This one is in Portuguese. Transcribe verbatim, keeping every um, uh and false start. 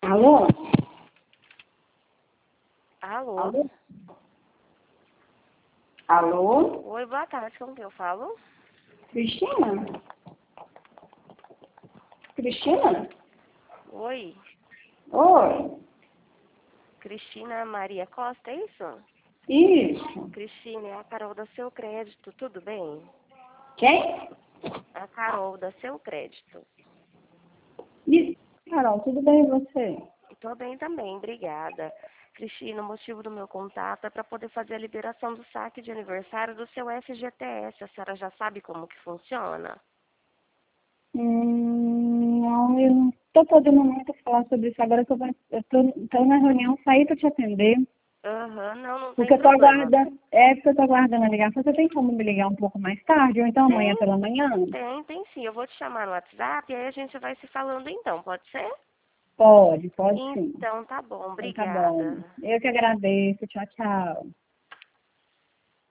Alô? Alô? Alô? Alô? Oi, boa tarde, como que eu falo? Cristina? Cristina? Oi, Oi? Cristina Maria Costa, é isso? Isso. Cristina, é a Carol da Seu Crédito, tudo bem? Quem? A Carol da Seu Crédito. Isso. Carol, tudo bem e você? Estou bem também, obrigada. Cristina, o motivo do meu contato é para poder fazer a liberação do saque de aniversário do seu F G T S. A senhora já sabe como que funciona? Hum, não, eu não estou podendo muito falar sobre isso agora que eu estou na reunião, saí para te atender. Aham, não, não tem Porque eu estou problema. aguardando, é porque eu estou aguardando a ligação. Você tem como me ligar um pouco mais tarde, ou então amanhã Tem, pela manhã? tem, tem sim. Eu vou te chamar no WhatsApp e aí a gente vai se falando então, pode ser? Pode, pode sim. Então tá bom, Então tá bom. obrigada. Eu que agradeço. Tchau, tchau.